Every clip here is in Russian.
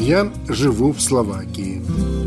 Я живу в Словакии.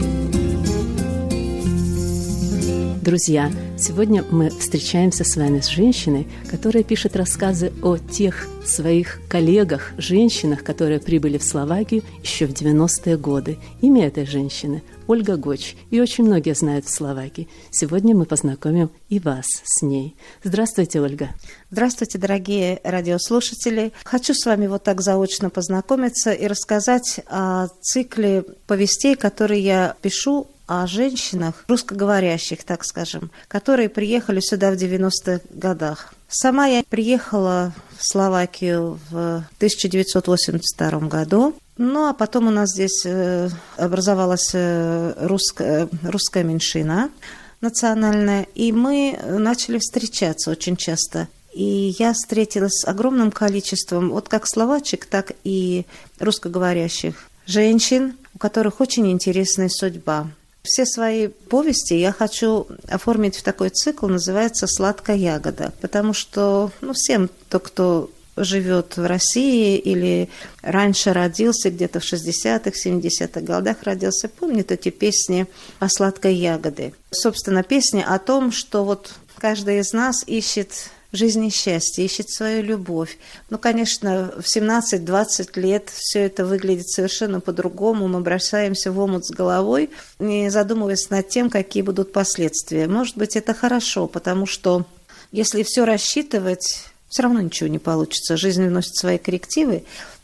Друзья, сегодня мы встречаемся с вами с женщиной, которая пишет рассказы о тех своих коллегах, женщинах, которые прибыли в Словакию еще в 90-е годы. Имя этой женщины – Ольга Гоч. И очень многие знают в Словакии. Сегодня мы познакомим и вас с ней. Здравствуйте, Ольга. Здравствуйте, дорогие радиослушатели. Хочу с вами вот так заочно познакомиться и рассказать о цикле повестей, которые я пишу о женщинах, русскоговорящих, так скажем, которые приехали сюда в 90-х годах. Сама я приехала в Словакию в 1982 году. Ну, а потом у нас здесь образовалась русская меньшина национальная, и мы начали встречаться очень часто. И я встретилась с огромным количеством, вот как словачек, так и русскоговорящих женщин, у которых очень интересная судьба. Все свои повести я хочу оформить в такой цикл, называется «Сладкая ягода», потому что всем, кто живет в России или раньше родился, где-то в 60-х, 70-х годах родился, помнит эти песни о сладкой ягоде. Собственно, песни о том, что вот каждый из нас ищет в жизни счастье, ищет свою любовь. Конечно, в 17-20 лет все это выглядит совершенно по-другому. Мы бросаемся в омут с головой, не задумываясь над тем, какие будут последствия. Может быть, это хорошо, потому что если все рассчитывать, все равно ничего не получится. Жизнь вносит свои коррективы,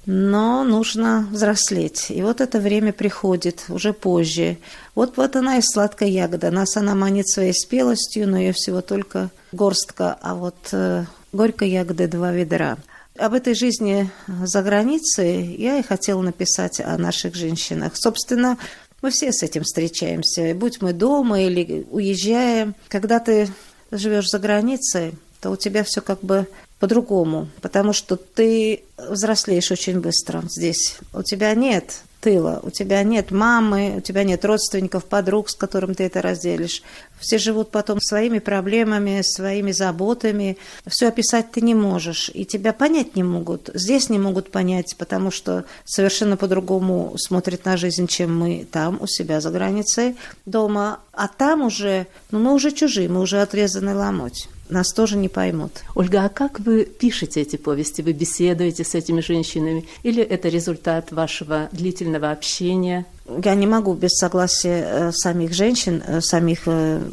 но нужно взрослеть. И вот это время приходит уже позже. Вот она и сладкая ягода. Нас она манит своей спелостью, но ее всего только горстка, а вот горькой ягоды 2 ведра. Об этой жизни за границей я и хотела написать о наших женщинах. Собственно, мы все с этим встречаемся. Будь мы дома или уезжаем. Когда ты живешь за границей, то у тебя все как бы по-другому, потому что ты взрослеешь очень быстро здесь. У тебя нет тыла, у тебя нет мамы, у тебя нет родственников, подруг, с которым ты это разделишь. Все живут потом своими проблемами, своими заботами. Все описать ты не можешь, и тебя понять не могут. Здесь не могут понять, потому что совершенно по-другому смотрят на жизнь, чем мы там, у себя за границей, дома. А там уже, мы уже чужие, мы уже отрезаны ломоть. Нас тоже не поймут. Ольга, а как вы пишете эти повести? Вы беседуете с этими женщинами? Или это результат вашего длительного общения? Я не могу без согласия самих женщин, самих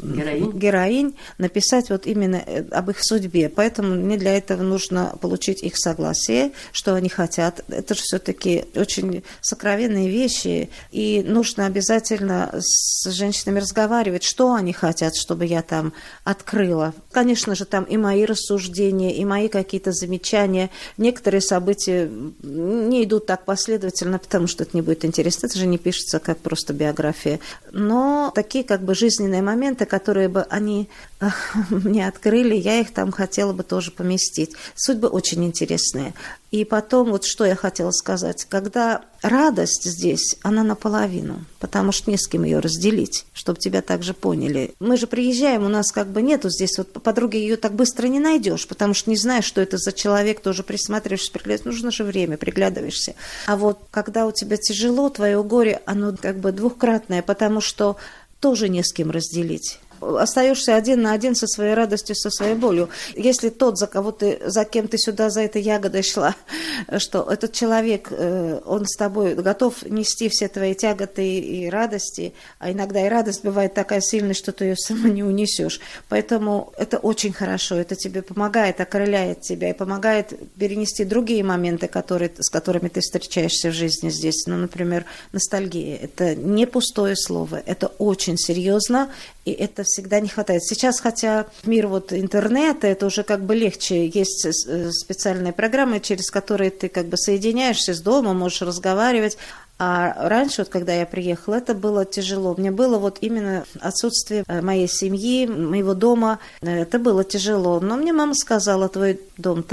героинь написать вот именно об их судьбе. Поэтому мне для этого нужно получить их согласие, что они хотят. Это же все-таки очень сокровенные вещи, и нужно обязательно с женщинами разговаривать, что они хотят, чтобы я там открыла. Конечно же, там и мои рассуждения, и мои какие-то замечания. Некоторые события не идут так последовательно, потому что это не будет интересно. Это же не пишется как просто биография. Но такие как бы жизненные моменты, которые бы они мне открыли, я их там хотела бы тоже поместить. Судьбы очень интересные. И потом, вот что я хотела сказать. Когда радость здесь, она наполовину, потому что не с кем ее разделить, чтобы тебя также поняли. Мы же приезжаем, у нас как бы нету здесь, вот подруги ее так быстро не найдешь, потому что не знаешь, что это за человек, тоже присматриваешься, приглядываешься. Нужно же время, приглядываешься. А вот когда у тебя тяжело, твое горе, оно как бы двукратное, потому что тоже не с кем разделить. Остаешься один на один со своей радостью, со своей болью. Если тот, за кем ты сюда за этой ягодой шла, что этот человек, он с тобой готов нести все твои тяготы и радости, а иногда и радость бывает такая сильная, что ты ее сама не унесешь. Поэтому это очень хорошо, это тебе помогает, окрыляет тебя и помогает перенести другие моменты, с которыми ты встречаешься в жизни здесь. Например, ностальгия. Это не пустое слово, это очень серьезно, и это всегда не хватает. Сейчас, хотя мир интернета, это уже как бы легче. Есть специальные программы, через которые ты как бы соединяешься с домом, можешь разговаривать. А раньше, когда я приехала, это было тяжело. Мне было именно отсутствие моей семьи, моего дома. Это было тяжело. Но мне мама сказала: твой дом там,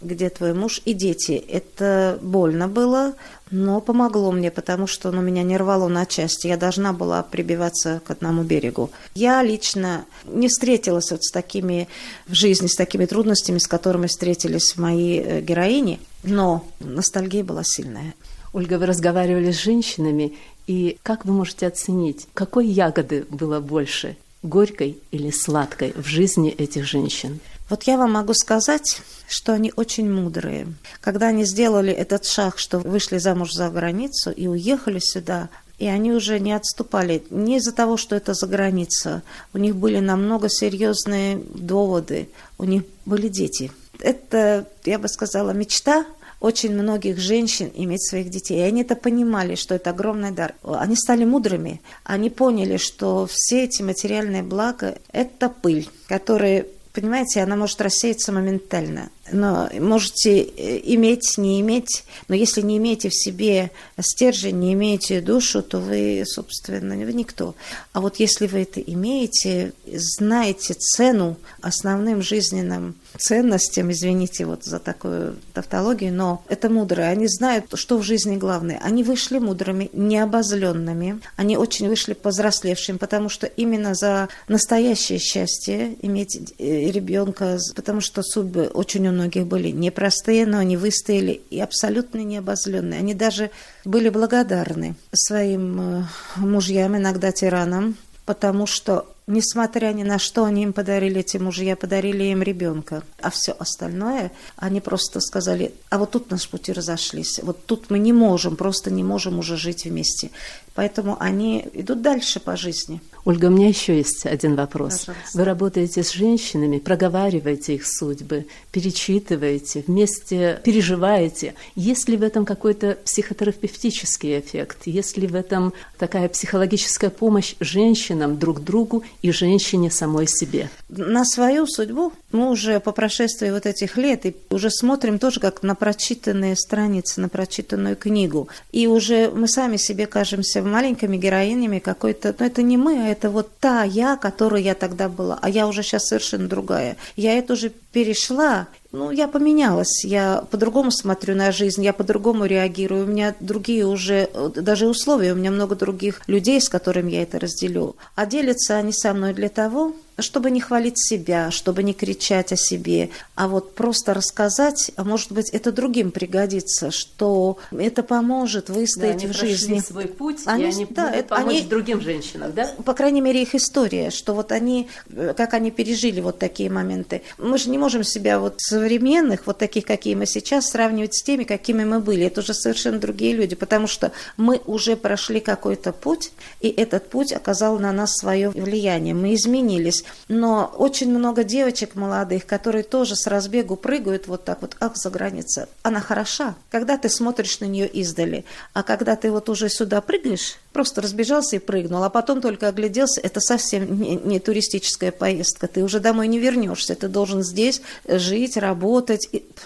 где твой муж и дети. Это больно было, но помогло мне, потому что меня не рвало на части. Я должна была прибиваться к одному берегу. Я лично не встретилась вот с такими в жизни, с такими трудностями, с которыми встретились мои героини, но ностальгия была сильная. Ольга, вы разговаривали с женщинами, и как вы можете оценить, какой ягоды было больше, горькой или сладкой в жизни этих женщин? Вот я вам могу сказать, что они очень мудрые. Когда они сделали этот шаг, что вышли замуж за границу и уехали сюда, и они уже не отступали не из-за того, что это за граница. У них были намного серьезные доводы, у них были дети. Это, я бы сказала, мечта очень многих женщин иметь своих детей. И они это понимали, что это огромный дар. Они стали мудрыми. Они поняли, что все эти материальные блага – это пыль, которая, понимаете, она может рассеяться моментально. Но можете иметь, не иметь, но если не имеете в себе стержень, не имеете душу, то вы, собственно, вы никто. А вот если вы это имеете, знаете цену основным жизненным ценностям, извините вот за такую тавтологию, но это мудрые. Они знают, что в жизни главное. Они вышли мудрыми, необозленными. Они очень вышли повзрослевшими, потому что именно за настоящее счастье иметь ребенка, потому что судьбы очень у многих были непростые, но они выстояли и абсолютно необозленные. Они даже были благодарны своим мужьям, иногда тиранам, потому что, несмотря ни на что, они им подарили, эти мужья подарили им ребенка. А все остальное, они просто сказали, а вот тут наши пути разошлись, вот тут мы не можем, просто не можем уже жить вместе. Поэтому они идут дальше по жизни. Ольга, у меня еще есть один вопрос. Пожалуйста. Вы работаете с женщинами, проговариваете их судьбы, перечитываете, вместе переживаете. Есть ли в этом какой-то психотерапевтический эффект? Есть ли в этом такая психологическая помощь женщинам друг другу и женщине самой себе? На свою судьбу мы уже по прошествии вот этих лет и уже смотрим тоже как на прочитанные страницы, на прочитанную книгу. И уже мы сами себе кажемся маленькими героинями какой-то, но это не мы, а это вот та я, которой я тогда была, а я уже сейчас совершенно другая. Я это уже перешла, я поменялась, я по-другому смотрю на жизнь, я по-другому реагирую, у меня другие уже, даже условия, у меня много других людей, с которыми я это разделю. А делятся они со мной для того, чтобы не хвалить себя, чтобы не кричать о себе, а вот просто рассказать, а может быть, это другим пригодится, что это поможет выстоять в жизни. Они прошли свой путь, и они могут помочь другим женщинам, да? По крайней мере, их история, что вот они, как они пережили вот такие моменты. Мы же не можем себя вот современных, вот таких, какие мы сейчас, сравнивать с теми, какими мы были. Это уже совершенно другие люди, потому что мы уже прошли какой-то путь, и этот путь оказал на нас свое влияние. Мы изменились. Но очень много девочек молодых, которые тоже с разбегу прыгают вот так вот, за граница. Она хороша, когда ты смотришь на нее издали. А когда ты вот уже сюда прыгаешь, просто разбежался и прыгнул, а потом только огляделся, это совсем не туристическая поездка. Ты уже домой не вернешься. Ты должен здесь жить, работать,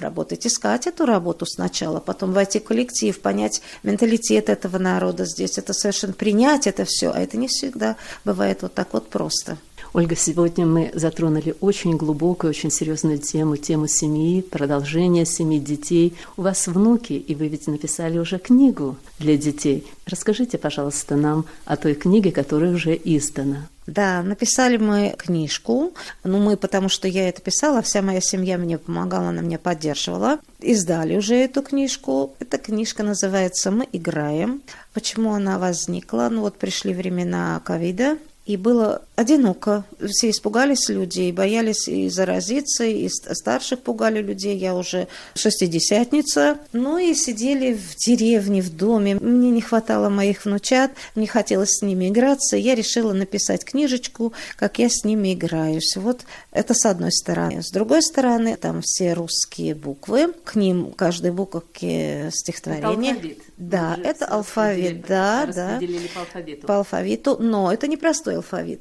искать эту работу сначала, потом войти в коллектив, понять менталитет этого народа здесь. Это совершенно принять это все, а это не всегда бывает вот так вот просто. Ольга, сегодня мы затронули очень глубокую, очень серьезную тему семьи, продолжение семьи, детей. У вас внуки, и вы ведь написали уже книгу для детей. Расскажите, пожалуйста, нам о той книге, которая уже издана. Да, написали мы книжку. Мы, потому что я это писала, вся моя семья мне помогала, она меня поддерживала. Издали уже эту книжку. Эта книжка называется «Мы играем». Почему она возникла? Пришли времена ковида. И было одиноко. Все испугались люди, и боялись и заразиться, и старших пугали людей. Я уже шестидесятница. И сидели в деревне, в доме. Мне не хватало моих внучат, мне хотелось с ними играться. Я решила написать книжечку, как я с ними играюсь. Вот это с одной стороны. С другой стороны, там все русские буквы. К ним каждой буковке стихотворение. Это алфавит. Да, это алфавит. Да. Распределили по алфавиту. По алфавиту, но это не простой алфавит.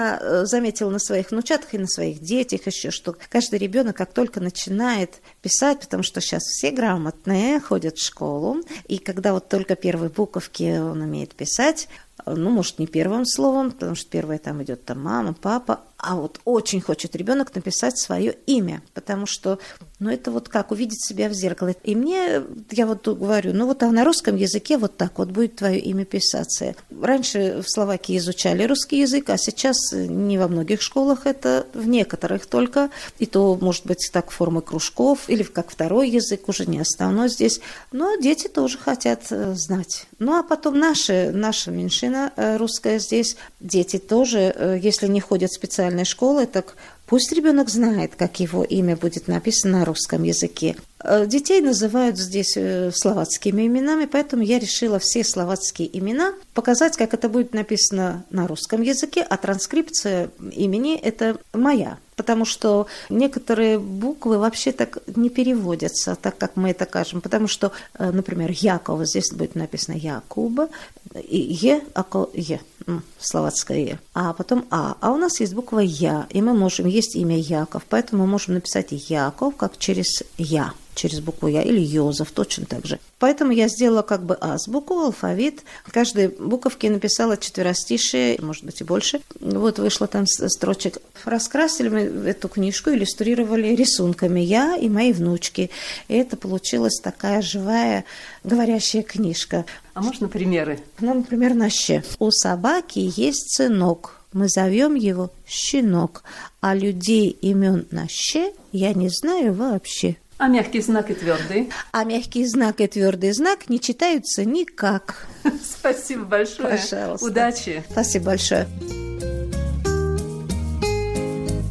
Я заметила на своих внучатах и на своих детях еще, что каждый ребенок, как только начинает писать, потому что сейчас все грамотные, ходят в школу, и когда вот только первые буковки он умеет писать, может, не первым словом, потому что первое там идет там мама, папа, а вот очень хочет ребенок написать свое имя, потому что, это вот как увидеть себя в зеркало. И я вот говорю, а на русском языке вот так вот будет твое имя писаться. Раньше в Словакии изучали русский язык, а сейчас не во многих школах это, в некоторых только, и то, может быть, так формы кружков, или как второй язык, уже не основной здесь. Но дети тоже хотят знать. А потом наша меньшина русская здесь, дети тоже, если не ходят в специальные школы, так пусть ребенок знает, как его имя будет написано на русском языке. Детей называют здесь словацкими именами, поэтому я решила все словацкие имена показать, как это будет написано на русском языке, а транскрипция имени – это моя. Потому что некоторые буквы вообще так не переводятся, так как мы это кажем. Потому что, например, Якова, здесь будет написано Якуба, и Е, Е, словацкое Е. А потом А у нас есть буква Я, и мы можем, есть имя Яков, поэтому мы можем написать Яков как через Я. Через букву Я, или Йозеф, точно так же. Поэтому я сделала как бы азбуку, алфавит. Каждой буковке написала четверостишие, может быть и больше. Вот вышло там строчек. Раскрасили мы эту книжку, иллюстрировали рисунками я и мои внучки. И это получилась такая живая, говорящая книжка. А можно примеры? Например, на «щ». У собаки есть сынок. Мы зовем его Щенок. А людей имен на «щ» я не знаю вообще. А мягкий знак и твердый? А мягкий знак и твердый знак не читаются никак. Спасибо большое. Пожалуйста. Удачи. Спасибо большое.